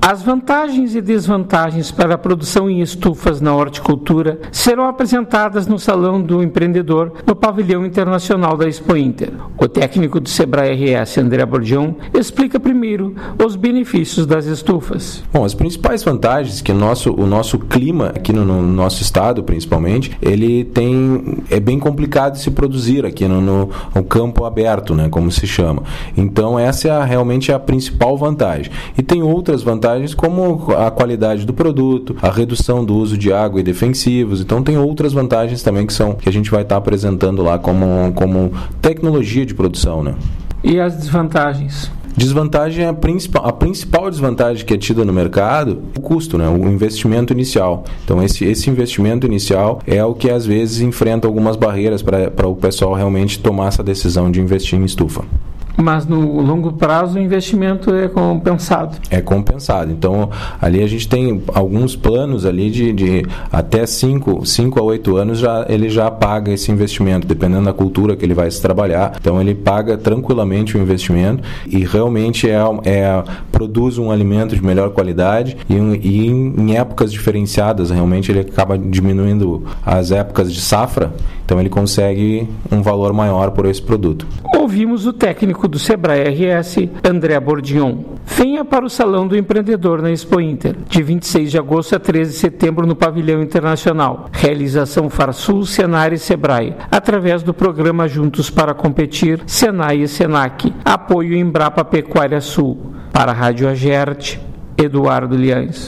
As vantagens e desvantagens para a produção em estufas na horticultura serão apresentadas no Salão do Empreendedor, no Pavilhão Internacional da Expo Inter. O técnico do Sebrae RS, André Bordion, explica primeiro os benefícios das estufas. Bom, as principais vantagens que o nosso clima, aqui no nosso estado principalmente, é bem complicado de se produzir aqui no campo aberto, né, como se chama. Então essa realmente é a principal vantagem. E tem outras vantagens como a qualidade do produto, a redução do uso de água e defensivos. Então tem outras vantagens também que a gente vai estar apresentando lá como tecnologia de produção, né? E as desvantagens? Desvantagem é a principal desvantagem que é tida no mercado, o custo, né? O investimento inicial. Então esse investimento inicial é o que às vezes enfrenta algumas barreiras para o pessoal realmente tomar essa decisão de investir em estufa. Mas no longo prazo o investimento é compensado. É compensado. Então, ali a gente tem alguns planos ali de até 5 a 8 anos ele já paga esse investimento, dependendo da cultura que ele vai se trabalhar. Então, ele paga tranquilamente o investimento e realmente produz um alimento de melhor qualidade e em épocas diferenciadas, realmente ele acaba diminuindo as épocas de safra, então ele consegue um valor maior por esse produto. Ouvimos o técnico do Sebrae RS, André Bordion. Venha para o Salão do Empreendedor na Expo Inter, de 26 de agosto a 13 de setembro no Pavilhão Internacional. Realização Farsul, Senar e Sebrae, através do programa Juntos para Competir, Senai e Senac. Apoio Embrapa Pecuária Sul. Para a Rádio Agerte, Eduardo Liães.